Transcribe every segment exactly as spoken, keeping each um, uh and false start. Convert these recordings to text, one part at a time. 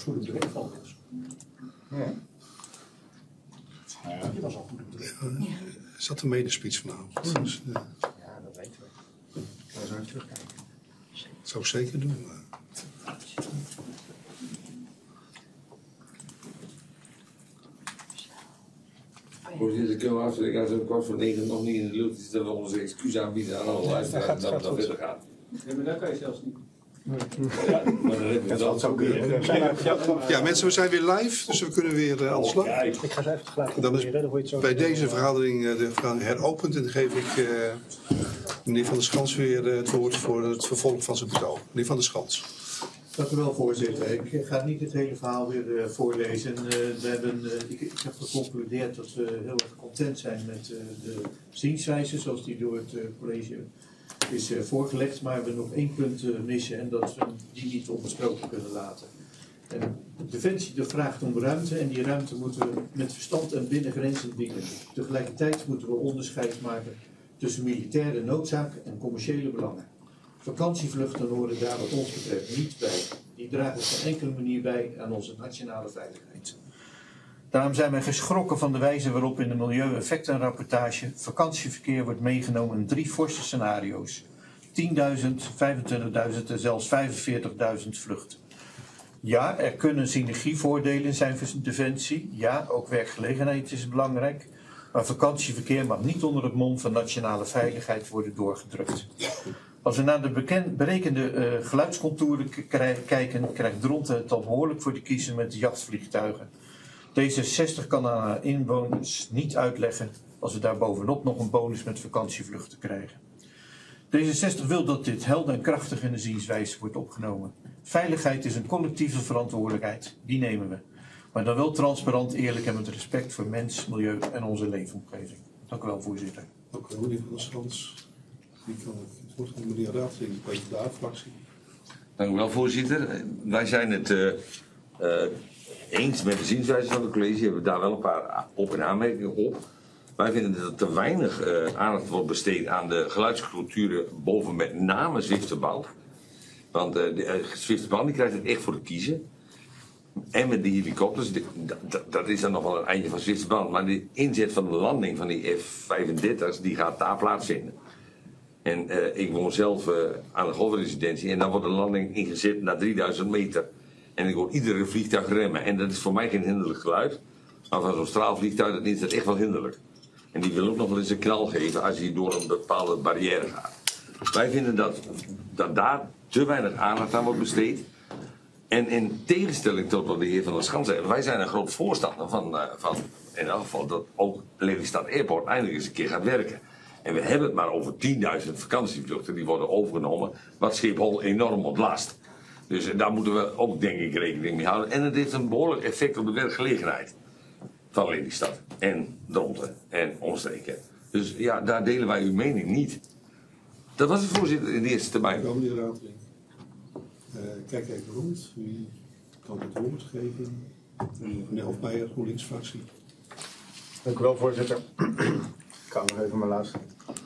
goed op de weg van was. Ja. Ja, die was al goed op de weg. Ja. Is dat een medespeech vanavond? Mm. Dus, uh, Ja, dat weten we. Kunnen we zo even terugkijken. dat zou ik zeker doen. Maar... Voorzitter, kunnen we afspreken als een kwart voor negen nog niet in de lucht is, dat we onze excuus aanbieden aan alle luisteraars dat we dan verder gaan. Ja, maar dat kan je zelfs niet. Ja, maar dan hebben we Dat zou kunnen. Ja, mensen, we zijn weer live, dus we kunnen weer uh, aan de slag. Ik ga ze even gelijk Dan is proberen, dan hoor je het zo. bij deze vergadering uh, de vergadering heropend en dan geef ik uh, meneer Van der Schans weer uh, het woord voor het vervolg van zijn betoog. Meneer Van der Schans. Dank u wel, voorzitter. Ik ga niet het hele verhaal weer uh, voorlezen. Uh, we hebben, uh, ik, ik heb geconcludeerd dat we heel erg content zijn met uh, de zienswijze zoals die door het uh, college is uh, voorgelegd. Maar we nog één punt uh, missen en dat we die niet onbesproken kunnen laten. En Defensie de vraagt om ruimte en die ruimte moeten we met verstand en binnen grenzen ontwikkelen. Tegelijkertijd moeten we onderscheid maken tussen militaire noodzaak en commerciële belangen. Vakantievluchten horen daar wat ons betreft niet bij. Die dragen op geen enkele manier bij aan onze nationale veiligheid. Daarom zijn wij geschrokken van de wijze waarop in de milieueffectenrapportage vakantieverkeer wordt meegenomen in drie forse scenario's. tienduizend, vijfentwintigduizend en zelfs vijfenveertigduizend vluchten. Ja, er kunnen synergievoordelen zijn voor Defensie. Ja, ook werkgelegenheid is belangrijk. Maar vakantieverkeer mag niet onder het mom van nationale veiligheid worden doorgedrukt. Als we naar de bekend, berekende uh, geluidscontouren kijken, krijgt Dronten het al behoorlijk voor de kiezen met de jachtvliegtuigen. D zesenzestig kan aan haar inwoners niet uitleggen als we daar bovenop nog een bonus met vakantievluchten krijgen. D zesenzestig wil dat dit helder en krachtig in de zienswijze wordt opgenomen. Veiligheid is een collectieve verantwoordelijkheid, die nemen we. Maar dan wel transparant, eerlijk en met respect voor mens, milieu en onze leefomgeving. Dank u wel, voorzitter. Dank u wel, meneer Van der Schans. Wie kan het woord van meneer Raad in de P v D A-fractie? Dank u wel, voorzitter. Wij zijn het uh, uh, eens met de zienswijze van het college. We hebben daar wel een paar op- en aanmerkingen op. Wij vinden dat er te weinig uh, aandacht wordt besteed aan de geluidsculturen boven met name Zwifterband. Want uh, de uh, Zwifterband die krijgt het echt voor de kiezen. En met die helikopters, de, dat, dat is dan nog wel een eindje van Zwitserband. Maar de inzet van de landing van die F vijfendertig's, die gaat daar plaatsvinden. En uh, ik woon zelf uh, aan de golfresidentie en dan wordt de landing ingezet naar drieduizend meter. En ik hoor iedere vliegtuig remmen. En dat is voor mij geen hinderlijk geluid. Maar van zo'n straalvliegtuig dat is dat echt wel hinderlijk. En die wil ook nog wel eens een knal geven als hij door een bepaalde barrière gaat. Wij vinden dat, dat daar te weinig aandacht aan wordt besteed. En in tegenstelling tot wat de heer Van der Schans zei, wij zijn een groot voorstander van, uh, van in elk geval dat ook Lelystad Airport eindelijk eens een keer gaat werken. En we hebben het maar over tienduizend vakantievluchten die worden overgenomen, wat Schiphol enorm ontlast. Dus uh, daar moeten we ook denk ik rekening mee houden. En het heeft een behoorlijk effect op de werkgelegenheid van Lelystad en Dronten en omstreken. Dus ja, daar delen wij uw mening niet. Dat was het, voorzitter, in de eerste termijn. Dank u wel, meneer Raad. Uh, kijk even rond. Wie kan het woord geven? Uh, meneer Hofmeijer, GroenLinks-fractie. Dank u wel, voorzitter. Ik ga nog even maar luisteren.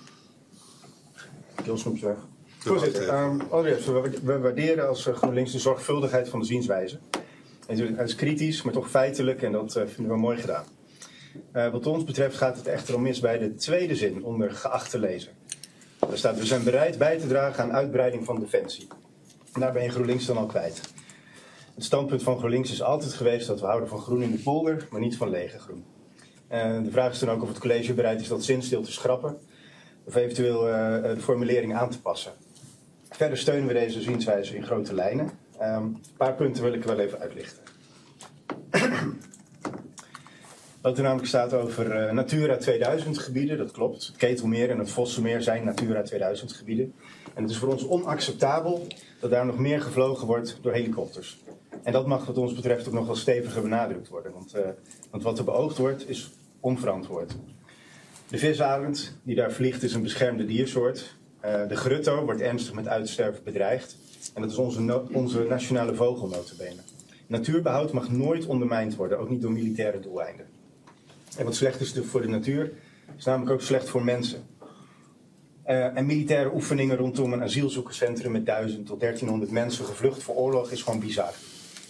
Keelsnoepje weg. Voorzitter, um, allereerst, we, we waarderen als GroenLinks de zorgvuldigheid van de zienswijze. En het is kritisch, maar toch feitelijk en dat uh, vinden we mooi gedaan. Uh, wat ons betreft gaat het echter om mis bij de tweede zin onder geachte lezer. Daar staat, we zijn bereid bij te dragen aan uitbreiding van Defensie. En daar ben je GroenLinks dan al kwijt. Het standpunt van GroenLinks is altijd geweest dat we houden van groen in de polder, maar niet van lege groen. Uh, de vraag is dan ook of het college bereid is dat zinsdeel te schrappen of eventueel uh, de formulering aan te passen. Verder steunen we deze zienswijze in grote lijnen. Um, een paar punten wil ik wel even uitlichten. Wat er namelijk staat over uh, Natura tweeduizend gebieden, dat klopt. Het Ketelmeer en het Vossenmeer zijn Natura tweeduizend gebieden. En het is voor ons onacceptabel dat daar nog meer gevlogen wordt door helikopters. En dat mag wat ons betreft ook nog wel steviger benadrukt worden. Want, uh, want wat er beoogd wordt is onverantwoord. De visarend die daar vliegt is een beschermde diersoort. Uh, de grutto wordt ernstig met uitsterven bedreigd. En dat is onze, no- onze nationale vogel nota bene. Natuurbehoud mag nooit ondermijnd worden, ook niet door militaire doeleinden. En wat slecht is voor de natuur, is namelijk ook slecht voor mensen. Uh, en militaire oefeningen rondom een asielzoekerscentrum met duizend tot dertienhonderd mensen gevlucht voor oorlog is gewoon bizar.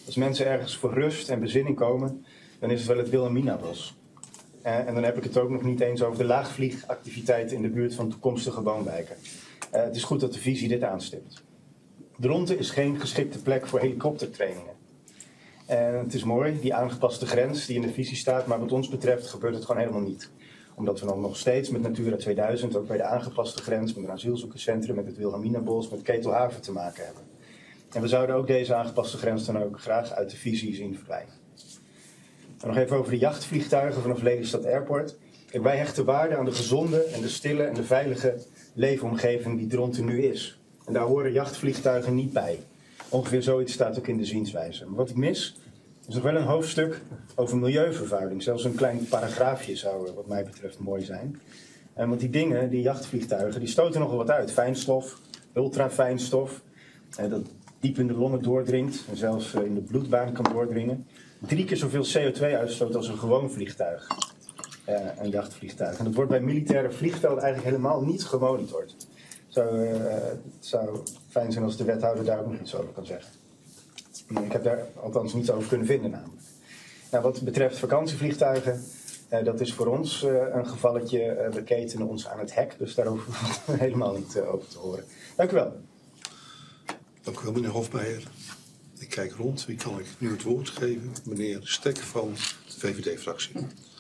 Als mensen ergens voor rust en bezinning komen, dan is het wel het Wilhelminabos. Uh, en dan heb ik het ook nog niet eens over de laagvliegactiviteiten in de buurt van toekomstige woonwijken. Uh, het is goed dat de visie dit aanstipt. Dronten is geen geschikte plek voor helikoptertrainingen. En het is mooi, die aangepaste grens die in de visie staat, maar wat ons betreft gebeurt het gewoon helemaal niet. Omdat we dan nog steeds met Natura tweeduizend, ook bij de aangepaste grens, met een asielzoekerscentrum, met het Wilhelminabos, met Ketelhaven te maken hebben. En we zouden ook deze aangepaste grens dan ook graag uit de visie zien verdwijnen. En nog even over de jachtvliegtuigen vanaf Lelystad Airport. Kijk, wij hechten waarde aan de gezonde en de stille en de veilige leefomgeving die Dronten nu is. En daar horen jachtvliegtuigen niet bij. Ongeveer zoiets staat ook in de zienswijze. Maar wat ik mis, is nog wel een hoofdstuk over milieuvervuiling. Zelfs een klein paragraafje zou wat mij betreft mooi zijn. En want die dingen, die jachtvliegtuigen, die stoten nogal wat uit. Fijnstof, ultrafijnstof, dat diep in de longen doordringt en zelfs in de bloedbaan kan doordringen. Drie keer zoveel C O twee uitstoot als een gewoon vliegtuig. Uh, een jachtvliegtuig. En dat wordt bij militaire vliegvelden eigenlijk helemaal niet gemonitord. Zou, uh, het zou fijn zijn als de wethouder daar ook nog iets over kan zeggen. Ik heb daar althans niets over kunnen vinden namelijk. Nou, wat betreft vakantievliegtuigen, uh, dat is voor ons uh, een gevalletje. Uh, we ketenen ons aan het hek, dus daar hoeven we helemaal niet uh, over te horen. Dank u wel. Dank u wel, meneer Hofmeijer. Ik kijk rond. Wie kan ik nu het woord geven? Meneer Stek van de V V D-fractie.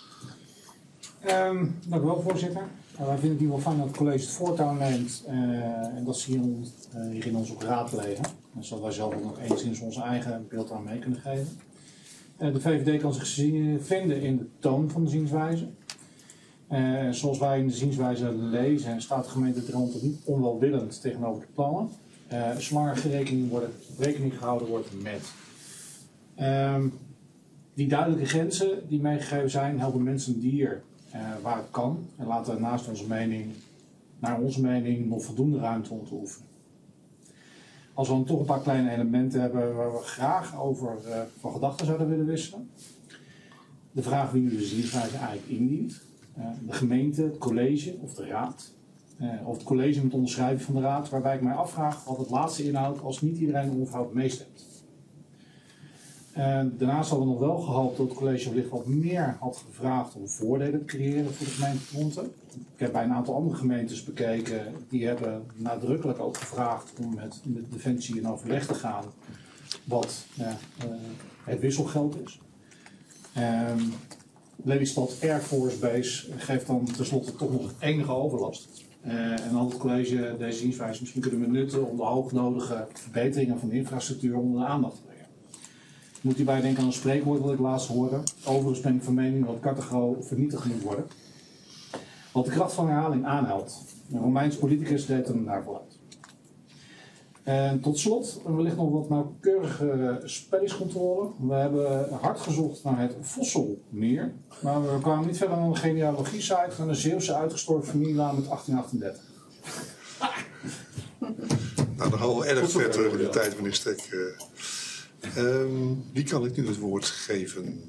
Um, dank u wel, voorzitter. Uh, wij vinden het in ieder geval fijn dat het college het voortouw neemt uh, en dat ze hier, uh, hierin ons ook raadplegen. En zodat wij zelf ook nog enigszins onze eigen beeld aan mee kunnen geven. Uh, de V V D kan zich zien, vinden in de toon van de zienswijze. Uh, zoals wij in de zienswijze lezen, staat de gemeente Dronten niet onwelwillend tegenover de plannen. Uh, zolang er rekening, worden, rekening gehouden wordt met. Um, die duidelijke grenzen die meegegeven zijn, helpen mensen en dier uh, waar het kan. En laten naast onze mening, naar onze mening, nog voldoende ruimte om te oefenen. Als we dan toch een paar kleine elementen hebben waar we graag over uh, van gedachten zouden willen wisselen. De vraag wie nu de zienswijze eigenlijk indient. Uh, de gemeente, het college of de raad. Uh, of het college met onderschrijving van de raad, waarbij ik mij afvraag wat het laatste inhoudt als niet iedereen onverhoopt meestemt. Uh, daarnaast hadden we nog wel gehoopt dat het college wellicht wat meer had gevraagd om voordelen te creëren voor de gemeente Dronten. Ik heb bij een aantal andere gemeentes bekeken, die hebben nadrukkelijk ook gevraagd om met, met Defensie in overleg te gaan wat uh, uh, het wisselgeld is. Uh, Lelystad Air Force Base geeft dan tenslotte toch nog enige overlast. Uh, en dan had het college deze zienswijze misschien kunnen benutten om de hoognodige verbeteringen van de infrastructuur onder de aandacht te brengen. Ik moet hierbij denken aan een spreekwoord wat ik laatst hoorde. Overigens ben ik van mening dat Carthago vernietigd moet worden. Wat de kracht van herhaling aanhoudt. Een Romeins politicus deed hem daarvoor uit. En tot slot, wellicht nog wat nauwkeurige spellingscontrole. We hebben hard gezocht naar het Vosselmeer. Maar we kwamen niet verder dan een genealogie-site van een Zeeuwse uitgestorven familienaam met achttien achtendertig. Nou, dan gaan we erg ver terug in de tijd, meneer Stek. Uh, um, wie kan ik nu het woord geven?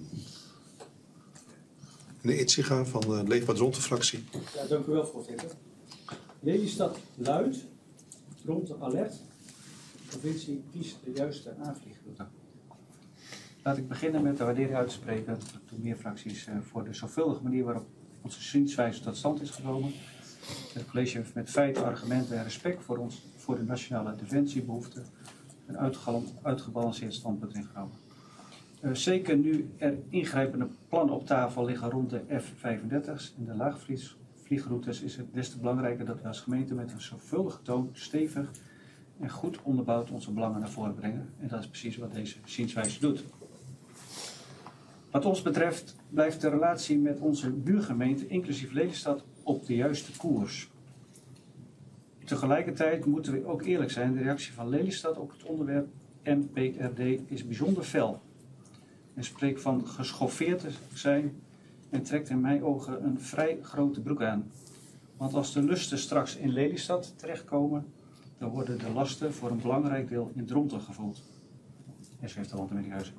Meneer Itziga van de Leefbaar Dronten-fractie. Ja, dank u wel, voorzitter. Lelystad luidt, Dronten alert. De provincie kiest de juiste aanvliegroute. Laat ik beginnen met de waardering uit te spreken door meer fracties uh, voor de zorgvuldige manier waarop onze zienswijze tot stand is gekomen. Het college heeft met feiten, argumenten en respect voor, ons, voor de nationale defensiebehoeften een uitgebalanceerd standpunt ingenomen. Uh, zeker nu er ingrijpende plannen op tafel liggen rond de F vijfendertig's en de laagvliegroutes, is het des te belangrijker dat we als gemeente met een zorgvuldige toon, stevig en goed onderbouwd onze belangen naar voren brengen. En dat is precies wat deze zienswijze doet. Wat ons betreft blijft de relatie met onze buurgemeente, inclusief Lelystad, op de juiste koers. Tegelijkertijd moeten we ook eerlijk zijn, de reactie van Lelystad op het onderwerp M P R D is bijzonder fel. En spreekt van geschoffeerd te zijn en trekt in mijn ogen een vrij grote broek aan. Want als de lusten straks in Lelystad terechtkomen, dan worden de lasten voor een belangrijk deel in Dronten gevoeld. En ze heeft al wat met die huizen.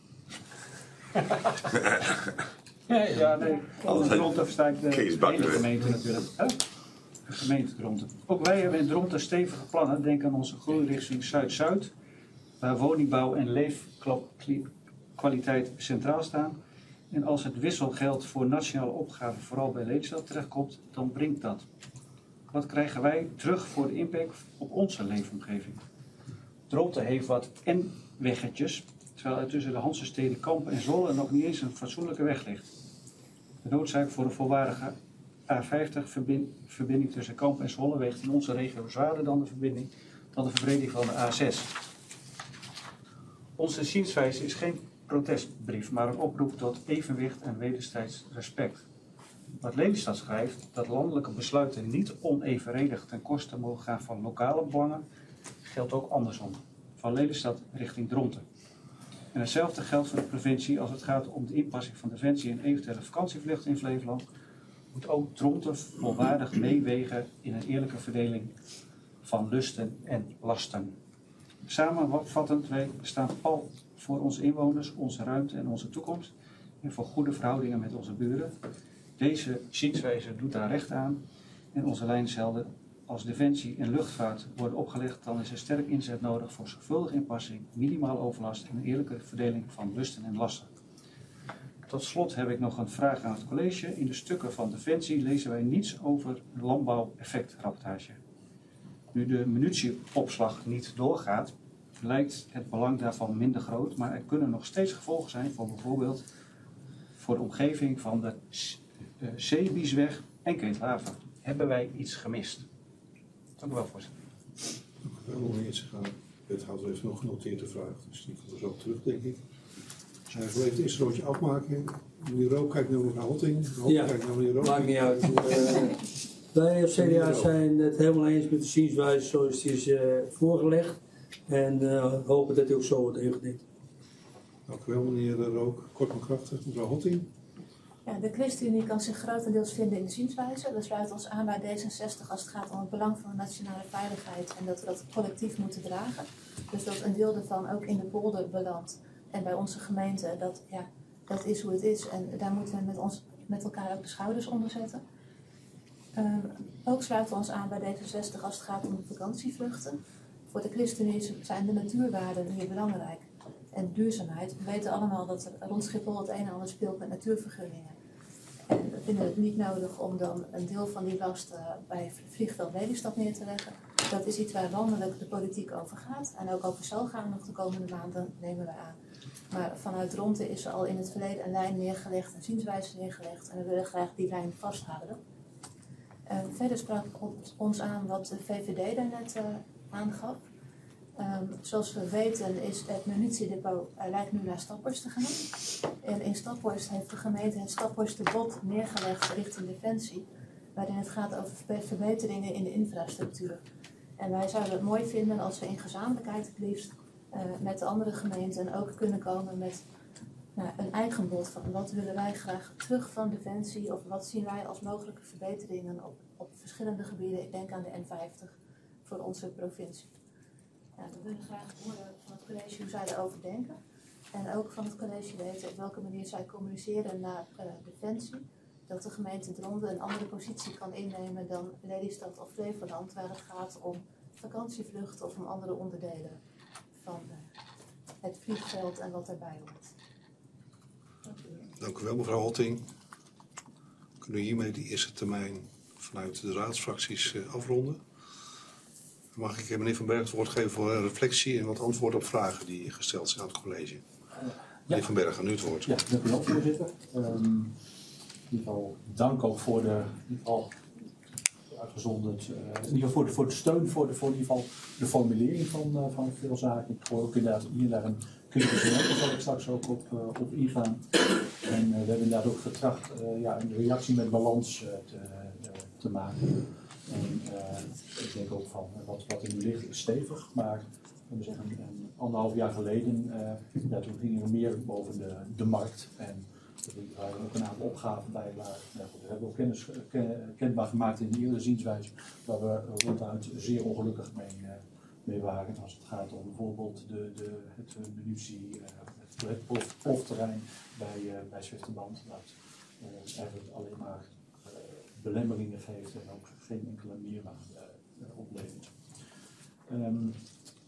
Ja, nee, onder Dronten versta ik de hele gemeente natuurlijk. Huh? De gemeente Dronten. Ook wij hebben in Dronten stevige plannen. Denk aan onze groei richting Zuid-Zuid. waar woningbouw en leefkwaliteit centraal staan. En als het wisselgeld voor nationale opgaven vooral bij Lelystad terechtkomt, dan brengt dat. Wat krijgen wij terug voor de impact op onze leefomgeving? Dronten heeft wat N-weggetjes, terwijl er tussen de Hanse steden Kampen en Zwolle nog niet eens een fatsoenlijke weg ligt. De noodzaak voor een volwaardige A vijftig verbind, verbinding tussen Kampen en Zwolle weegt in onze regio zwaarder dan de verbinding dan de verbreding van de A zes. Onze zienswijze is geen protestbrief, maar een oproep tot evenwicht en wederzijds respect. Wat Lelystad schrijft, dat landelijke besluiten niet onevenredig ten koste mogen gaan van lokale belangen, geldt ook andersom. Van Lelystad richting Dronten. En hetzelfde geldt voor de provincie als het gaat om de inpassing van Defensie en eventuele vakantievluchten in Flevoland. Moet ook Dronten volwaardig meewegen in een eerlijke verdeling van lusten en lasten. Samenvattend, wij staan pal voor onze inwoners, onze ruimte en onze toekomst en voor goede verhoudingen met onze buren. Deze zienswijze doet daar recht aan en onze lijn is helder. Als defensie en luchtvaart worden opgelegd, dan is er sterk inzet nodig voor zorgvuldige inpassing, minimaal overlast en een eerlijke verdeling van lusten en lasten. Tot slot heb ik nog een vraag aan het college. In de stukken van Defensie lezen wij niets over een landbouweffectrapportage. Nu de munitieopslag niet doorgaat, lijkt het belang daarvan minder groot, maar er kunnen nog steeds gevolgen zijn voor bijvoorbeeld voor de omgeving van de uh, Zeebiesweg en Keethaven. Hebben wij iets gemist? Dank u wel, voorzitter. Dank u wel, meneer Itzinga. De wethouder heeft nog genoteerd de vraag, dus die komt er zo terug, denk ik. Hij wil even het eerste rondje afmaken. Meneer Rook kijkt naar mevrouw Hotting. Rook Ja, kijkt naar meneer Rook. maakt niet uit. Uh, wij als C D A zijn het helemaal eens met de zienswijze zoals die is uh, voorgelegd. En uh, hopen dat die ook zo wordt ingediend. Dank u wel, meneer Rook. Kort maar krachtig. Mevrouw Hotting. Ja, de ChristenUnie kan zich grotendeels vinden in de zienswijze. We sluiten ons aan bij D zesenzestig als het gaat om het belang van de nationale veiligheid en dat we dat collectief moeten dragen. Dus dat een deel daarvan ook in de polder belandt en bij onze gemeente, dat, ja, dat is hoe het is. En daar moeten we met, ons, met elkaar ook de schouders onder zetten. Um, ook sluiten we ons aan bij D zesenzestig als het gaat om de vakantievluchten. Voor de ChristenUnie zijn de natuurwaarden hier belangrijk. En duurzaamheid. We weten allemaal dat er rond Schiphol het een en ander speelt met natuurvergunningen. En we vinden het niet nodig om dan een deel van die last uh, bij vliegveld Lelystad neer te leggen. Dat is iets waar landelijk de politiek over gaat. En ook over zal gaan nog de komende maanden, nemen we aan. Maar vanuit Dronten is er al in het verleden een lijn neergelegd, een zienswijze neergelegd. En we willen graag die lijn vasthouden. Uh, verder sprak ons aan wat de V V D daarnet uh, aangaf. Um, zoals we weten is het munitiedepot uh, lijkt nu naar Staphorst te gaan. En in Staphorst heeft de gemeente het Staphorsterbod neergelegd richting Defensie. Waarin het gaat over verbeteringen in de infrastructuur. En wij zouden het mooi vinden als we in gezamenlijkheid het liefst uh, met de andere gemeenten ook kunnen komen met nou, een eigen bod van wat willen wij graag terug van Defensie of wat zien wij als mogelijke verbeteringen op, op verschillende gebieden. Ik denk aan de N vijftig voor onze provincie. Ja, we willen graag horen van het college hoe zij erover denken. En ook van het college weten op welke manier zij communiceren naar uh, Defensie. Dat de gemeente Dronten een andere positie kan innemen dan Lelystad of Flevoland, waar het gaat om vakantievluchten of om andere onderdelen van uh, het vliegveld en wat daarbij hoort. Dank u wel. Dank u wel, mevrouw Hotting. Kunnen we hiermee de eerste termijn vanuit de raadsfracties uh, afronden? Mag ik meneer Van Berg het woord geven voor een reflectie en wat antwoord op vragen die gesteld zijn aan het college? Uh, meneer ja. Van Berg, nu het woord. Ja, dank u wel, voorzitter. Um, in ieder geval dank ook voor de, in ieder geval uitgezonderd, uh, in ieder geval voor de, voor de steun voor, de, voor in ieder geval de formulering van, uh, van veel zaken. Ik hoor ook inderdaad hier daar een kritische noot, daar zal ik straks ook op, uh, op ingaan. En uh, we hebben inderdaad ook getracht uh, ja, een reactie met balans uh, te, uh, te maken. En uh, ik denk ook van wat, wat er nu ligt is stevig, maar we zeggen, een, een anderhalf jaar geleden, uh, ja, toen gingen we meer boven de, de markt en er waren ook een aantal opgaven bij waar nou goed, we hebben ook kennis, ken, kenbaar gemaakt in de eerdere zienswijze, waar we ronduit zeer ongelukkig mee, uh, mee waren als het gaat om bijvoorbeeld de, de, het munitie, uh, het, het plof, plofterrein bij, uh, bij Zwifterband, dat uh, eigenlijk alleen maar uh, belemmeringen geeft en ook geen enkele meerwaarde uh, oplevert. Um,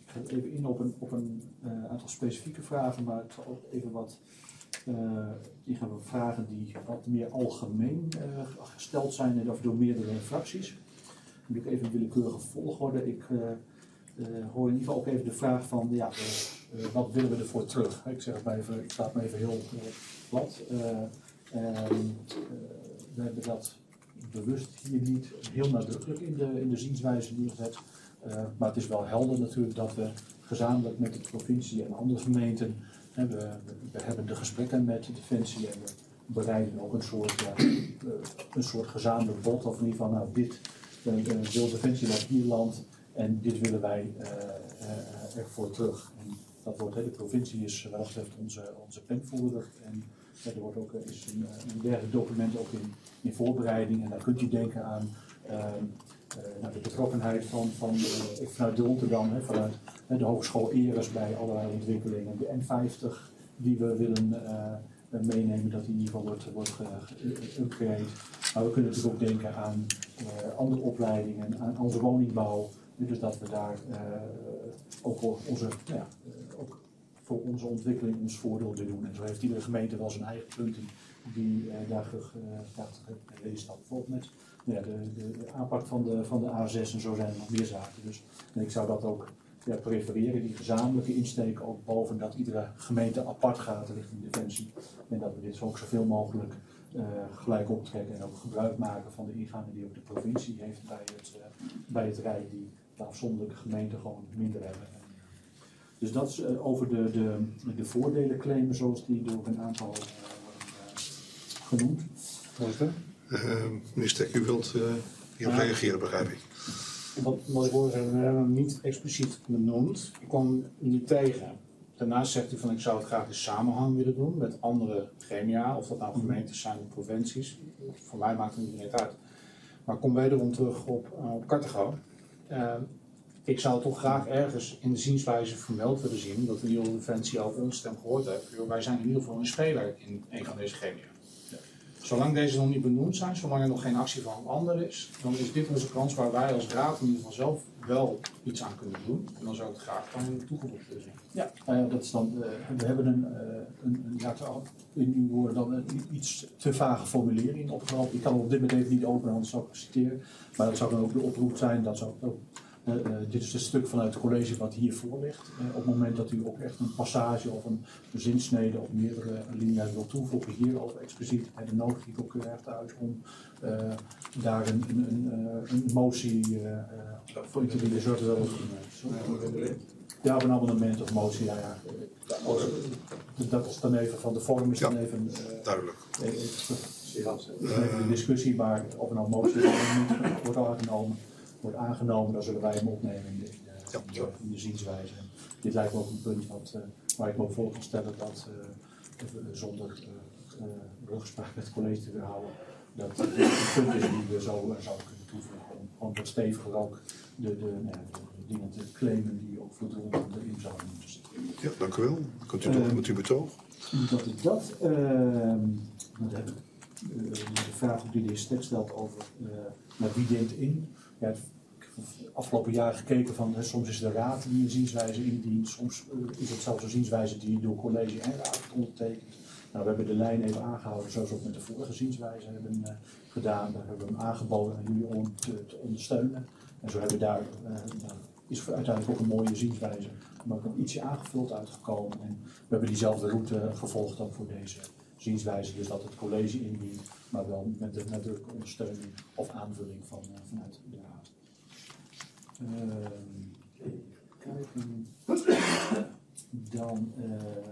ik ga even in op een, op een uh, aantal specifieke vragen, maar ik zal ook even wat uh, ingaan op vragen die wat meer algemeen uh, gesteld zijn en of door meerdere fracties. Dan doe ik even een willekeurige volgorde. Ik uh, uh, hoor in ieder geval ook even de vraag van, ja, uh, uh, wat willen we ervoor terug? Ik zeg het maar even, ik sta het maar even heel uh, plat. Uh, uh, uh, we hebben dat bewust hier niet heel nadrukkelijk in de, in de zienswijze neergezet. Uh, maar het is wel helder natuurlijk dat we gezamenlijk met de provincie en andere gemeenten, hè, we, we hebben de gesprekken met de Defensie en we bereiden ook een soort, ja, uh, een soort gezamenlijk bod, of in ieder geval, nou, dit uh, uh, wil Defensie uit Ierland en dit willen wij uh, uh, ervoor terug. En dat wordt, hè, de provincie is wat dat betreft onze, onze penvoerder en ja, er wordt ook, is een, een dergelijk document ook in, in voorbereiding en daar kunt u denken aan uh, uh, nou, de betrokkenheid van, van uh, vanuit de Rotterdam, hè, vanuit uh, de Hogeschool Eres bij allerlei ontwikkelingen, de N vijftig die we willen uh, meenemen, dat die in ieder geval wordt, wordt geüpgrade. Maar we kunnen natuurlijk ook denken aan uh, andere opleidingen, aan onze woningbouw, dus dat we daar uh, ook onze, ja, uh, ook voor onze ontwikkeling ons voordeel te doen. En zo heeft iedere gemeente wel zijn eigen punten die uh, daar gaat uh, staan. Bijvoorbeeld met ja, de, de, de aanpak van de, van de A zes en zo zijn er nog meer zaken. Dus en ik zou dat ook ja, prefereren, die gezamenlijke insteek ook boven dat iedere gemeente apart gaat richting Defensie. En dat we dit ook zoveel mogelijk uh, gelijk optrekken en ook gebruik maken van de ingangen die ook de provincie heeft bij het, uh, bij het Rijk, die de afzonderlijke gemeenten gewoon minder hebben. Dus dat is uh, over de, de, de voordelen claimen zoals die door een aantal uh, worden uh, genoemd. Uh, meneer Stek, u wilt uh, hierop ja. reageren, begrijp ik. Wat, wat ik hoor zeggen, we hebben hem niet expliciet benoemd. Ik kwam hem niet tegen. Daarnaast zegt u van ik zou het graag in samenhang willen doen met andere gremia, of dat nou gemeentes zijn of provincies. Voor mij maakt het niet uit. Maar ik kom wederom terug op, uh, op Cartego. Uh, Ik zou toch graag ergens in de zienswijze vermeld willen zien dat de nieuwe Defensie over ons stem gehoord heeft. Wij zijn in ieder geval een speler in een van deze gremia. Zolang deze nog niet benoemd zijn, zolang er nog geen actie van een ander is, dan is dit onze kans waar wij als raad in ieder geval zelf wel iets aan kunnen doen. En dan zou ik het graag aan toegevoegd willen zien. Ja, uh, dat is dan, uh, we hebben een, uh, een, een ja, in uw woorden dan een iets te vage formulering opgenomen. Ik kan op dit moment even niet openen, anders zou ik citeren. Maar dat zou dan ook de oproep zijn, dat zou ook Uh, uh, dit is het stuk vanuit het college wat hiervoor ligt. Uh, op het moment dat u ook echt een passage of een zinsnede of meerdere linea's wil toevoegen, hierover expliciet, en dan nodig ik ook echt uit om uh, daar een, een, een, een motie uh, voor u te willen zorgen. Ja, of een amendement of motie, ja, ja. Uh, dat is dan even van de vorm, is dan ja, even. Uh, duidelijk. Even, even een discussie, maar of een nou motie wordt al aangenomen. wordt aangenomen, dan zullen wij hem opnemen in de, in de, ja, in de, in de zienswijze. En dit lijkt me ook een punt wat, uh, waar ik me ook voor kan stellen dat, uh, zonder uh, uh, rugspraak met het college te weerhouden, dat dit een punt is die we zo uh, zouden kunnen toevoegen. Om gewoon wat steviger ook de, de, nee, de, de dingen te claimen die ook voor de rond erin zouden moeten zitten. Ja, dank u wel. Kunt u door uh, met uw betoog? Dat is dat. Uh, dan heb ik uh, de vraag die de heer Stek stelt over uh, naar wie dient in. Ja, ik heb de afgelopen jaren gekeken van, hè, soms is de raad die een zienswijze indient, soms uh, is het zelfs een zienswijze die door college en raad wordt ondertekend. Nou, we hebben de lijn even aangehouden zoals we ook met de vorige zienswijze hebben uh, gedaan. Daar hebben we hem aangeboden aan jullie om te, te ondersteunen. En zo hebben we daar, uh, nou, is uiteindelijk ook een mooie zienswijze, maar ook nog ietsje aangevuld uitgekomen. En we hebben diezelfde route gevolgd ook voor deze zienswijze, dus dat het college indient, maar wel met de nadrukkelijke ondersteuning of aanvulling van, uh, vanuit de raad. Uh, even kijken. Dan uh,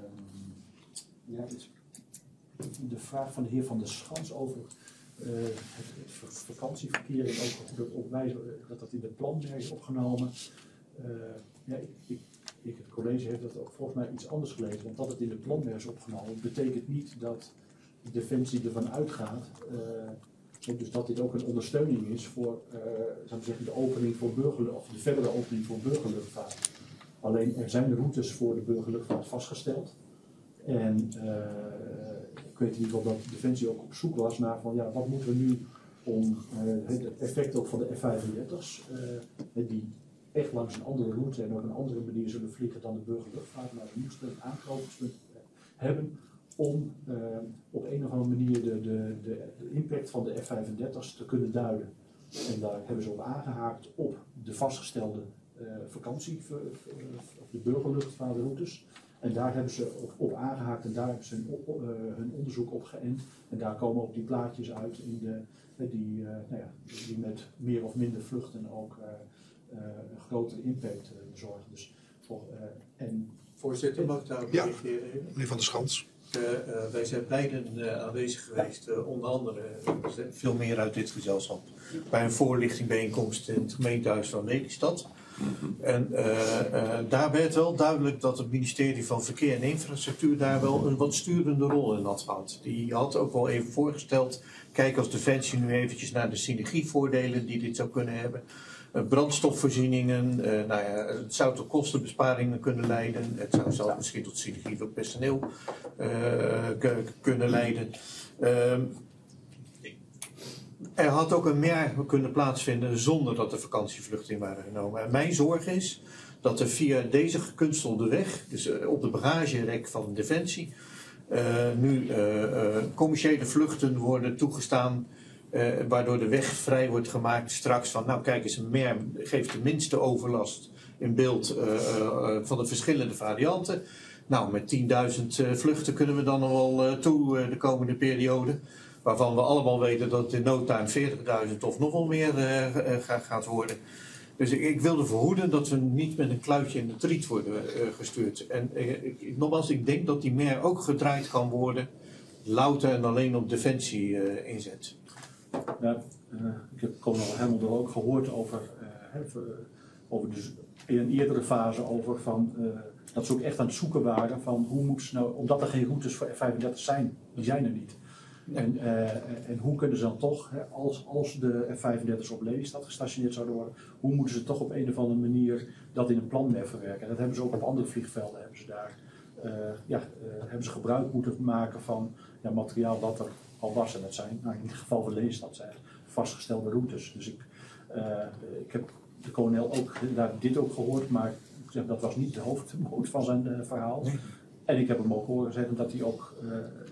ja, is de vraag van de heer Van der Schans over uh, het, het vakantieverkeer en ook dat, op wijze, dat dat in de planwerk is opgenomen. Uh, ja, ik, ik, ik, het college heeft dat ook volgens mij iets anders gelezen, want dat het in de planwerk is opgenomen betekent niet dat de Defensie ervan uitgaat. Uh, Dus dat dit ook een ondersteuning is voor uh, zou ik zeggen, de opening voor burgerluchtvaart, of de verdere opening voor burgerluchtvaart. Alleen er zijn routes voor de burgerluchtvaart vastgesteld. En uh, ik weet in ieder geval dat Defensie ook op zoek was naar van ja, wat moeten we nu om uh, het effect ook van de F vijfendertig's, uh, die echt langs een andere route en op een andere manier zullen vliegen dan de burgerluchtvaart. Maar we moesten een aanknopingspunt hebben om uh, op een of andere manier de, de, de, de impact van de F vijfendertig's te kunnen duiden. En daar hebben ze op aangehaakt op de vastgestelde uh, vakantie, of de burgerluchtvaartroutes. En daar hebben ze op, op aangehaakt en daar hebben ze hun, op, uh, hun onderzoek op geënt. En daar komen ook die plaatjes uit in de, die, uh, nou ja, die met meer of minder vluchten ook uh, uh, een grotere impact uh, bezorgen. Dus, voor, uh, en, Voorzitter, mag ik daarop Ja. reageren? Even? Meneer Van der Schans. Uh, uh, wij zijn beiden uh, aanwezig geweest, uh, onder andere uh, veel meer uit dit gezelschap, bij een voorlichtingbijeenkomst in het gemeentehuis van Lelystad. En uh, uh, daar werd wel duidelijk dat het ministerie van Verkeer en Infrastructuur daar wel een wat sturende rol in had gehad. Die had ook wel even voorgesteld, kijk als Defensie nu eventjes naar de synergievoordelen die dit zou kunnen hebben. Uh, brandstofvoorzieningen, uh, nou ja, het zou tot kostenbesparingen kunnen leiden. Het zou zelfs misschien tot synergie voor personeel uh, k- kunnen leiden. Uh, Er had ook een meer kunnen plaatsvinden zonder dat er vakantievluchten in waren genomen. En mijn zorg is dat er via deze gekunstelde weg, dus op de bagagerek van Defensie, uh, nu uh, uh, commerciële vluchten worden toegestaan, uh, waardoor de weg vrij wordt gemaakt straks van, nou kijk eens, een meer geeft de minste overlast in beeld uh, uh, van de verschillende varianten. Nou, met tienduizend uh, vluchten kunnen we dan nog wel uh, toe uh, de komende periode. Waarvan we allemaal weten dat het in no time veertigduizend of nog wel meer uh, uh, gaat worden. Dus ik, ik wilde verhoeden dat we niet met een kluitje in de triet worden uh, gestuurd. En uh, ik, nogmaals, ik denk dat die meer ook gedraaid kan worden, louter en alleen op Defensie uh, inzet. Ja, uh, ik heb Kolonel Hemmel er ook gehoord over, uh, over dus in een eerdere fase over van, uh, dat ze ook echt aan het zoeken waren van hoe moeten ze nou, omdat er geen routes voor F vijfendertig zijn, die zijn er niet. En, uh, en hoe kunnen ze dan toch, hè, als, als de F vijfendertig's op Lelystad gestationeerd zouden worden, hoe moeten ze toch op een of andere manier dat in een plan mee verwerken? En dat hebben ze ook op andere vliegvelden, hebben ze daar uh, ja, uh, hebben ze gebruik moeten maken van ja, materiaal dat er al was. En dat zijn, nou, in het geval van Lelystad zijn vastgestelde routes. Dus ik, uh, ik heb de kolonel ook daar dit ook gehoord, maar ik zeg, dat was niet de hoofdmoot van zijn uh, verhaal. Nee. En ik heb hem ook horen zeggen dat hij ook uh,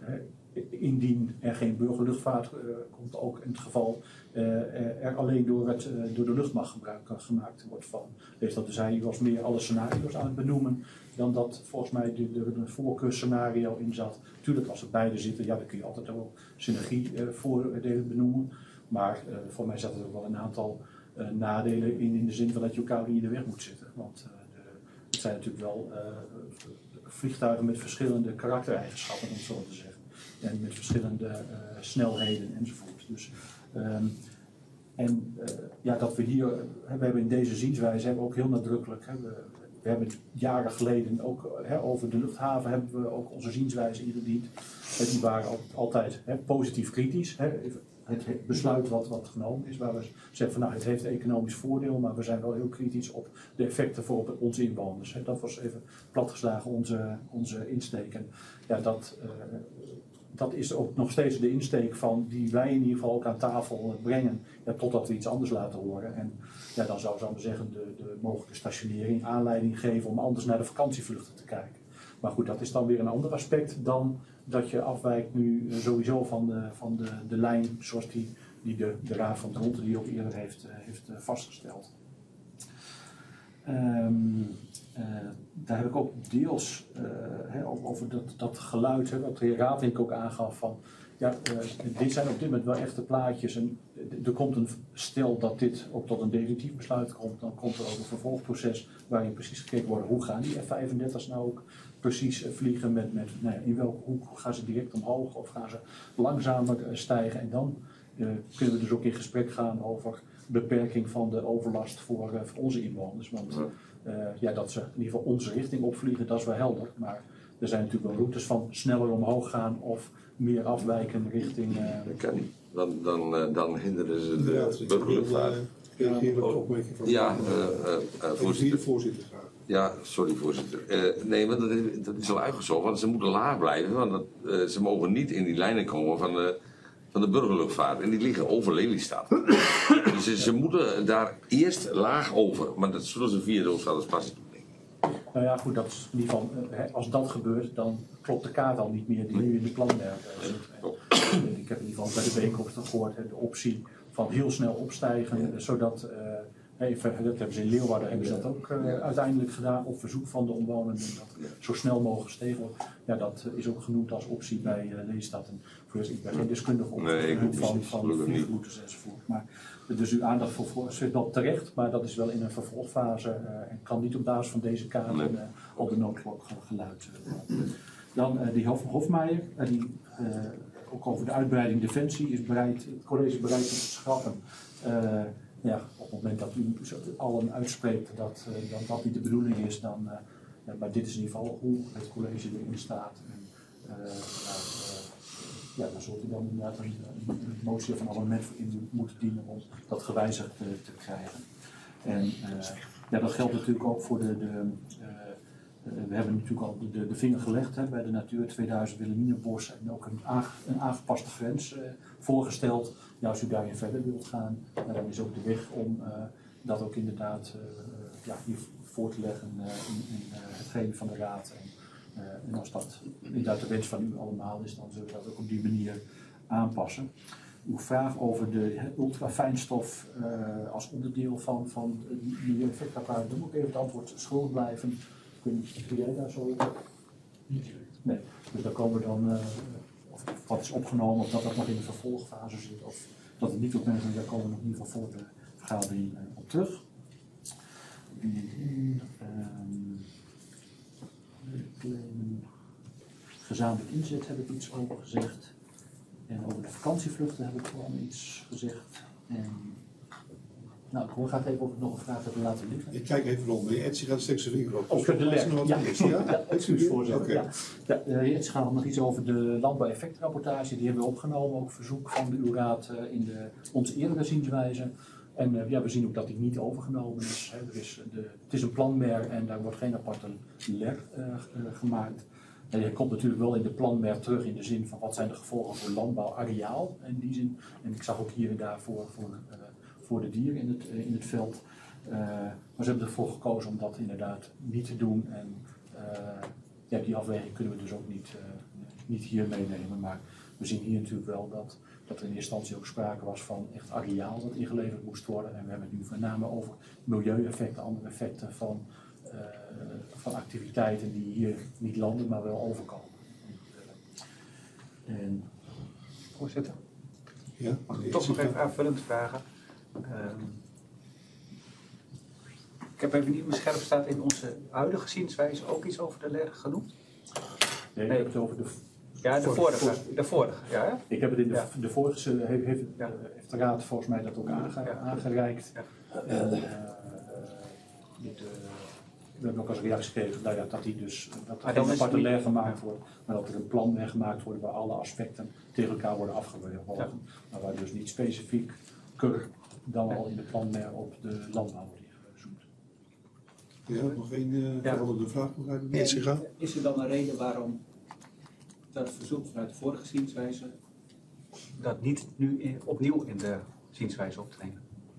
indien er geen burgerluchtvaart uh, komt, ook in het geval uh, er alleen door, het, uh, door de luchtmacht gebruik gemaakt wordt van. Dus dat dus hij was meer alle scenario's aan het benoemen dan dat volgens mij de, de, de voorkeursscenario in zat. Tuurlijk, als er beide zitten, ja, dan kun je altijd ook synergievoordelen uh, benoemen. Maar uh, voor mij zat er ook wel een aantal uh, nadelen in, in de zin van dat je elkaar niet in de weg moet zitten. Want uh, de, het zijn natuurlijk wel uh, vliegtuigen met verschillende karaktereigenschappen, om het zo te zeggen. En met verschillende uh, snelheden enzovoort. Dus, um, en uh, ja, dat we hier, uh, we hebben in deze zienswijze hebben we ook heel nadrukkelijk, hè, we, we hebben jaren geleden ook hè, over de luchthaven hebben we ook onze zienswijze ingediend. En die waren ook altijd hè, positief kritisch. Hè, het besluit wat, wat genomen is, waar we zeggen van nou het heeft economisch voordeel, maar we zijn wel heel kritisch op de effecten voor op onze inwoners. Hè. Dat was even platgeslagen onze, onze insteek. En ja, dat, uh, dat is ook nog steeds de insteek van die wij in ieder geval ook aan tafel brengen, ja, totdat we iets anders laten horen. En ja, dan zou, zou ik zeggen de, de mogelijke stationering aanleiding geven om anders naar de vakantievluchten te kijken. Maar goed, dat is dan weer een ander aspect dan dat je afwijkt nu sowieso van de, van de, de lijn zoals die, die de, de Raad van Dronten die ook eerder heeft, heeft vastgesteld. Um, uh, daar heb ik ook deels uh, he, over dat, dat geluid, he, wat de heer Raadink ook aangaf van ja, uh, dit zijn op dit moment wel echte plaatjes en er komt een stel dat dit ook tot een definitief besluit komt, dan komt er ook een vervolgproces waarin precies gekeken wordt hoe gaan die F vijfendertig's nou ook precies vliegen met, met nou ja, in welke hoek gaan ze direct omhoog of gaan ze langzamer stijgen en dan uh, kunnen we dus ook in gesprek gaan over beperking van de overlast voor, uh, voor onze inwoners. Want uh, ja, dat ze in ieder geval onze richting opvliegen, dat is wel helder. Maar er zijn natuurlijk wel routes van sneller omhoog gaan of meer afwijken richting... Uh, dat kan niet. Dan, dan, uh, dan hinderen ze de ja, burgerluchtvaart. Ik reageer op de opmerking van ja, uh, uh, uh, voorzitter. voorzitter graag. Ja, sorry voorzitter. Uh, nee, want dat is, dat is al uitgezocht, want ze moeten laag blijven. Want dat, uh, ze mogen niet in die lijnen komen van de, van de burgerluchtvaart. En die liggen over Lelystad. Dus ze, ze moeten daar eerst laag over. Maar dat zullen ze via de Oostvaardersplassen doen. Nou ja, goed, dat is in ieder geval, eh, als dat gebeurt, dan klopt de kaart al niet meer die nu in de planwerk zit. En ik heb in ieder geval bij de bijeenkomst gehoord, hè, de optie van heel snel opstijgen, ja. zodat, uh, even, dat hebben ze in Leeuwarden hebben ze dat ook uh, uiteindelijk gedaan, op verzoek van de omwonenden, dat zo snel mogelijk gestegen wordt. Ja, dat uh, is ook genoemd als optie bij uh, Lelystad. En voor ik ben geen deskundige op nee, het van, van vliegroutes enzovoort. Maar, dus uw aandacht voor, voor zit wel terecht, maar dat is wel in een vervolgfase uh, en kan niet op basis van deze kaart nee. uh, op de noodklok geluid uh, Dan uh, die Hof, Hofmeijer, uh, die uh, ook over de uitbreiding defensie is bereid, het college bereid om te schrappen. Uh, ja, op het moment dat u allen uitspreekt dat, uh, dat dat niet de bedoeling is, dan, uh, ja, maar dit is in ieder geval hoe het college erin staat. En, uh, nou, uh, ja, dan zult u dan inderdaad een, een motie van amendement in moeten dienen om dat gewijzigd uh, te krijgen. En uh, ja, dat geldt natuurlijk ook voor de, de uh, Uh, we hebben natuurlijk al de, de vinger gelegd hè, bij de Natuur tweeduizend Wilhelminabos en ook een, aange, een aangepaste grens uh, voorgesteld. Ja, als u daarin verder wilt gaan, uh, dan is ook de weg om uh, dat ook inderdaad uh, ja, hier voor te leggen uh, in, in uh, hetgeen van de Raad. En, uh, en als dat inderdaad de wens van u allemaal is, dan zullen we dat ook op die manier aanpassen. Uw vraag over de ultrafijnstof uh, als onderdeel van, van het milieueffectrapparaat, dan moet ik even het antwoord schuldig blijven. Kun jij daar zo? Nee. Dus daar komen we dan, uh, of wat is opgenomen, of dat dat nog in de vervolgfase zit, of dat het niet opmerkt is, daar komen we nog in ieder geval voor de vergadering uh, op terug. Um, gezamenlijk inzet heb ik iets over gezegd. En over de vakantievluchten heb ik gewoon iets gezegd. En nou, ik hoor graag even of ik nog een vraag heb laten liggen. Ik kijk even rond. Meneer Etsy gaat steeds zijn vinger op. Over de leg. Ja, ja, excuus voorzitter. Okay. Ja. Ja, de heer Etsy gaat nog iets over de landbouweffectrapportage. Die hebben we opgenomen, ook verzoek van de uw raad uh, in de, onze eerdere zienswijze. En uh, ja, we zien ook dat die niet overgenomen is. Hè. Er is de, het is een planmer en daar wordt geen aparte leg uh, uh, gemaakt. En die komt natuurlijk wel in de planmer terug in de zin van wat zijn de gevolgen voor landbouwareaal in die zin. En ik zag ook hier en daar voor, voor uh, voor de dieren in het, uh, in het veld. Uh, maar ze hebben ervoor gekozen om dat inderdaad niet te doen. En uh, ja, die afweging kunnen we dus ook niet, uh, niet hier meenemen. Maar we zien hier natuurlijk wel dat, dat er in eerste instantie ook sprake was van echt areaal dat ingeleverd moest worden. En we hebben het nu met name over milieueffecten, andere effecten van, uh, van activiteiten die hier niet landen, maar wel overkomen. En, uh, en, Voorzitter, ja, mag ik toch nog even aanvullend vragen? Um, ik heb even niet meer scherp staan in onze huidige zienswijze ook iets over de leg genoemd. Nee, ik heb het over de... Ja, de vorige. De vorige ja, hè? Ik heb het in de, ja. de vorige, heeft, heeft, ja. heeft de raad volgens mij dat ook aange, ja. aangereikt. Ja. En, uh, de, we hebben ook als reactie gekregen nou ja, dat, die dus, dat er geen aparte leg gemaakt wordt, maar dat er een plan mee gemaakt wordt waar alle aspecten tegen elkaar worden afgewogen. Ja. Maar waar dus niet specifiek kur dan al in de planmer op de landbouw wordt ingezoomd. Ja, nog één uh, ja. veranderde vraag begrijp ik. Ja, is er dan een reden waarom dat verzoek vanuit de vorige zienswijze dat niet nu in, opnieuw in de zienswijze op te nemen?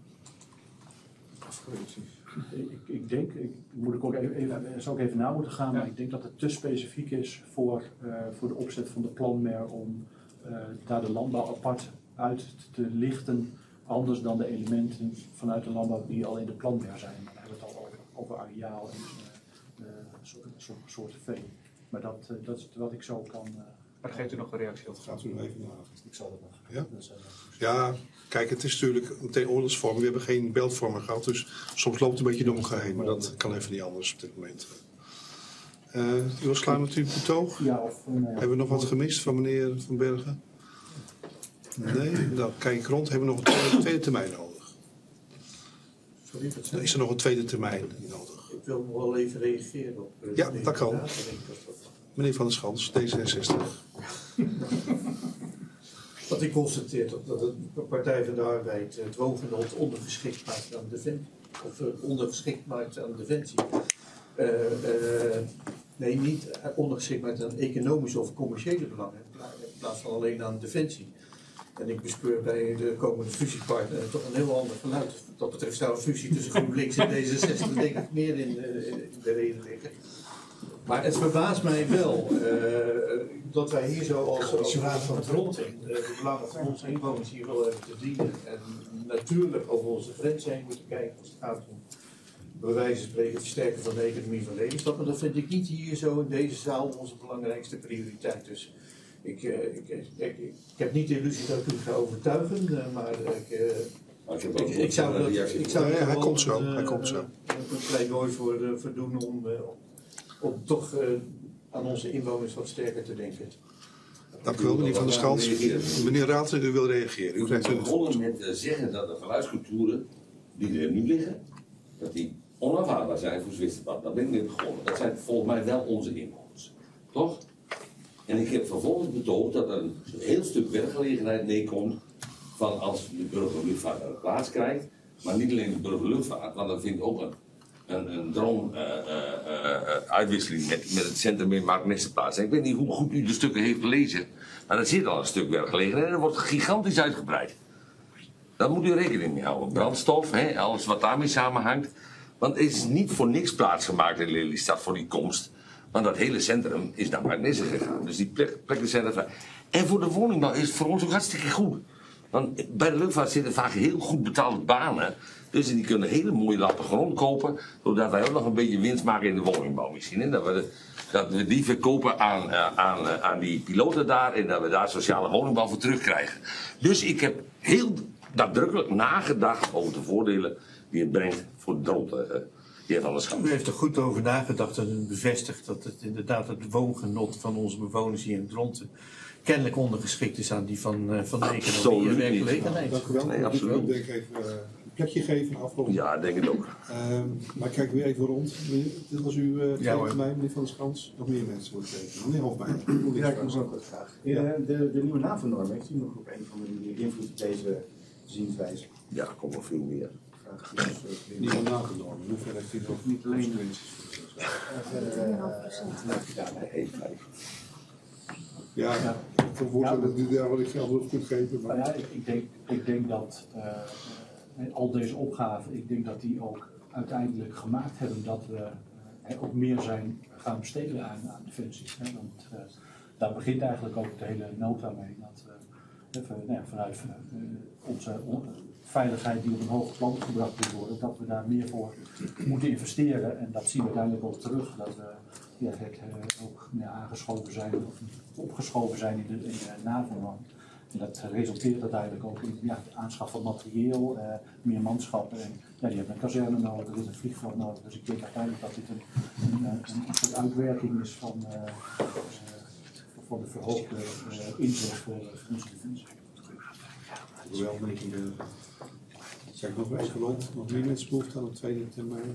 Ik, ik denk, ik moet ik ook even, even, zou ik even na moeten gaan, ja. maar ik denk dat het te specifiek is voor, uh, voor de opzet van de planmer om uh, daar de landbouw apart uit te lichten, anders dan de elementen vanuit de landbouw die al in de planmer zijn. Dan hebben we het al over, over areaal en uh, uh, soorten soort vee. Maar dat, uh, dat is wat ik zo kan... Uh, maar geeft u nog een reactie op? Gaat u nog even naar. Ik zal dat nog. Ja? Dat zijn, Ja, kijk, het is natuurlijk meteen oorlogsvorming. We hebben geen beltvormer gehad, dus soms loopt het een beetje door elkaar heen. Maar dat kan even niet anders op dit moment. Uh, u was klaar met uw betoog? Ja, of, uh, hebben we nog wat gemist van meneer Van Bergen? Nee? Dan kijk ik rond. Hebben we nog een tweede, tweede termijn nodig? Sorry, wat zei Is er nog een tweede termijn nodig? Ik wil nog wel even reageren op... Uh, ja, dat kan. Dat dat... Meneer Van der Schans, D zesenzestig. Wat ik constateer dat, dat de Partij van de Arbeid het woongenot ondergeschikt maakt aan defensie. Of uh, ondergeschikt maakt aan defensie. Uh, uh, nee, niet ondergeschikt maakt aan economische of commerciële belangen. In plaats van alleen aan defensie. En ik bespeur bij de komende fusiepartner toch een heel ander geluid. Wat dat betreft zou een fusie tussen GroenLinks en D zesenzestig denk ik meer in, uh, in de reden liggen. Maar het verbaast mij wel uh, dat wij hier zo als, als Raad van Dronten uh, de belangen van onze inwoners hier wel hebben te dienen. En natuurlijk over onze grenzen heen moeten kijken als het gaat om bij wijze van spreken het versterken van de economie van Lelystad. Maar dat vind ik niet hier zo in deze zaal onze belangrijkste prioriteit. Dus ik, uh, ik, ik, ik, ik heb niet de illusie dat ik u ga overtuigen, uh, maar ik, uh, Maar ik heb ik, ook ik zou dat, ik zou Nee, er hij gewoon komt zo, een, hij komt zo. een pleidooi voor, uh, voor doen om, uh, om toch uh, aan onze inwoners wat sterker te denken. Dank u wel, meneer Van der Schans. Meneer Raalte, u wil reageren. U We krijgt zijn een begonnen met uh, zeggen dat de geluidsculturen die er nu liggen, dat die onaanvaardbaar zijn voor Zwitserland. Daar ben ik mee begonnen. Dat zijn volgens mij wel onze inwoners. Toch? En ik heb vervolgens betoogd dat er een heel stuk werkgelegenheid meekomt van als de burgerluchtvaart naar de plaats krijgt. Maar niet alleen de burgerluchtvaart, want dat vind ik ook een, een, een droom-uitwisseling uh, uh, uh, met, met het centrum in Marknesse plaats. En ik weet niet hoe goed u de stukken heeft gelezen, maar er zit al een stuk werkgelegenheid en er wordt gigantisch uitgebreid. Daar moet u rekening mee houden. Brandstof, hè, alles wat daarmee samenhangt. Want er is niet voor niks plaatsgemaakt in Lelystad voor die komst. Want dat hele centrum is naar Marknesse gegaan. Dus die plek, plekken zijn er vrij. En voor de woningbouw is het voor ons ook hartstikke goed. Want bij de luchtvaart zitten vaak heel goed betaalde banen. Dus die kunnen hele mooie lappen grond kopen. Zodat wij ook nog een beetje winst maken in de woningbouw misschien. En dat we, de, dat we die verkopen aan, uh, aan, uh, aan die piloten daar. En dat we daar sociale woningbouw voor terugkrijgen. Dus ik heb heel nadrukkelijk nagedacht over de voordelen die het brengt voor de Dronten. Uh, die heeft alles U heeft er goed over nagedacht en u bevestigt dat het inderdaad het woongenot van onze bewoners hier in Dronten kennelijk ondergeschikt is aan die van, uh, van de economie en Absoluut werkgelegenheid. Dank u wel. Nee, Ik moet u absoluut. ook denk ik even uh, een plekje geven, afronden. Ja, denk ik ook. Uh, maar kijk weer even rond. Meneer, dit was uw uh, Ja, voor mij, meneer Van der Schans. Nog meer mensen willen kijken. Meneer Hofmeijer. Ja, ik moet ook wat graag. Ja. De, de nieuwe NAVO-norm, heeft u nog op een of andere manier invloed op deze zienswijze? Ja, kom nog veel meer. Vraag ik dus, uh, Nieuwe NAVO-normen. Hoe ver heeft u nog niet alleen Nee, vijf. Ja, Ja. voor voorstel dat u daar wat ik zelf op kunt geven. Maar... Nou ja, ik, ik, denk, ik denk dat uh, uh, al deze opgaven, ik denk dat die ook uiteindelijk gemaakt hebben dat we uh, ook meer zijn gaan besteden aan, aan defensie. Hè? Want uh, daar begint eigenlijk ook de hele nota mee. Dat we uh, nou ja, vanuit uh, onze on veiligheid die op een hoog plan gebracht moet worden, dat we daar meer voor moeten investeren. En dat zien we uiteindelijk ook terug. Dat we ja, het, uh, ook ja, aangeschoven zijn of opgeschoven zijn in de, in de NAVO-norm. En dat resulteert uiteindelijk ook in ja, de aanschaf van materieel, uh, meer manschappen. En, ja, die hebben een kazerne nodig, er is een vliegveld nodig. Dus ik denk uiteindelijk dat dit een, een, een, een soort uitwerking is van, uh, uh, van de verhoogde uh, inzet voor onze defensie. Hoewel, denk ik, uh, zeg ik nog even rond. Nog meer mensen behoefte aan een tweede termijn?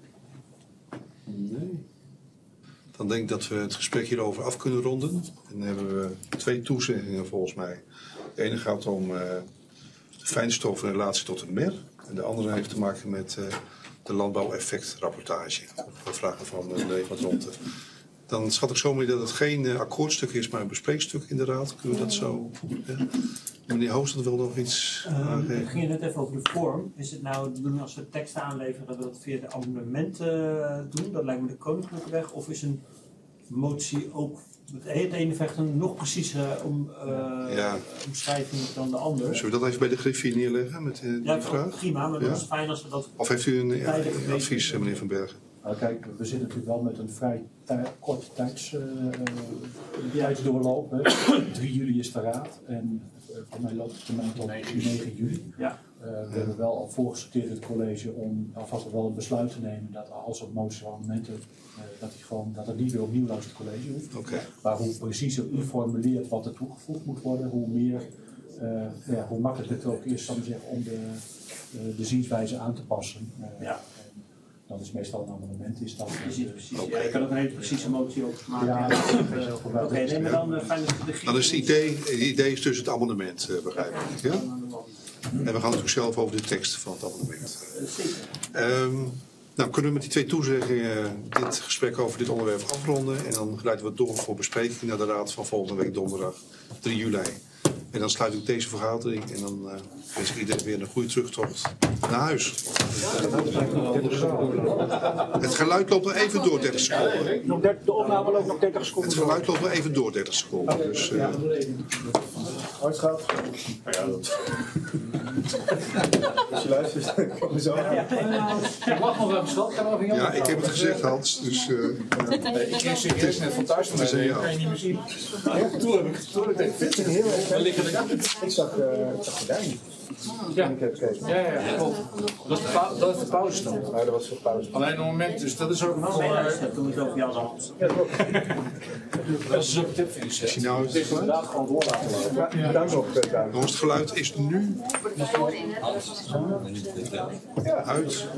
Nee. Dan denk ik dat we het gesprek hierover af kunnen ronden. En dan hebben we twee toezeggingen volgens mij. De ene gaat om uh, de fijnstof in relatie tot het mer. En de andere heeft te maken met uh, de landbouweffectrapportage. Op vragen van uh, de meneer Van Dronten. Dan schat ik zo mee dat het geen uh, akkoordstuk is, maar een bespreekstuk in de raad. Kunnen we dat zo... Uh, meneer Hoogstad wil nog iets uh, aangeven. Het ging net even over de vorm. Is het nou de bedoeling als we teksten aanleveren dat we dat via de amendementen uh, doen? Dat lijkt me de koninklijke weg. Of is een motie ook het ene vecht een nog preciezere om, uh, ja. omschrijving dan de andere? Zullen we dat even bij de griffier neerleggen met uh, die ja, vraag? Prima, maar ja? dat is fijn als we dat... Of heeft u een ja, een advies, uh, meneer Van Bergen? Nou, kijk, we zitten natuurlijk wel met een vrij korte tijds, uh, uh, tijdsdoorloop. Hè. drie juli is de raad en uh, voor mij loopt het termijn tot negen juli. Ja. Uh, we hebben wel al voorgesorteerd in het college om alvast wel een besluit te nemen dat als er moties of amendementen, uh, dat, die gewoon, dat het niet weer opnieuw langs het college hoeft. Okay. Maar hoe preciezer u formuleert wat er toegevoegd moet worden, hoe meer, uh, ja, hoe makkelijker het ook is, zal ik zeggen, om de, uh, de zienswijze aan te passen. Uh, ja. Dat is meestal een amendement. Is dat, precies, precies. Okay. Ja, je kan ook een hele precieze motie ook maken. Ja, uh, Oké, okay, nee, maar dan uh, fijn dat de Dan is het idee, het idee is dus het amendement, uh, begrijp ik. Ja? En we gaan natuurlijk zelf over de tekst van het amendement. Zeker. Um, nou, kunnen we met die twee toezeggingen dit gesprek over dit onderwerp afronden. En dan leiden we door voor bespreking naar de raad van volgende week donderdag drie juli. En dan sluit ik deze vergadering en dan uh, wens ik iedereen weer een goede terugtocht naar huis. Het geluid loopt nog even door dertig seconden. De opname loopt nog dertig seconden. Het geluid loopt nog even door dertig seconden. Dus, uh, Hard gaat. Als je luistert, kom er zo aan. Ik wacht nog even, schat. Kan over jou ja, ik heb het gezegd, Hans. Dus, uh, ik kreeg serieus net van thuis te het is maken. aan Dat kan je jou. niet meer zien. Toen heb ik toen heb ik het heel erg. Ik zag, uh, ik zag gordijn. Ja. Ik heb gekeken. Ja, ja, klopt. Dat is de, pau dat is de pauzestand. Maar dat was voor pauze. Alleen op het moment, dus dat is ook voor. Nee, Uh, dat doen we zo voor jou dan. dat is ook een tip voor Is hij je. nou Het is inderdaad gewoon door laten lopen. Ja, dank nog. Jongens, het geluid is nu uit.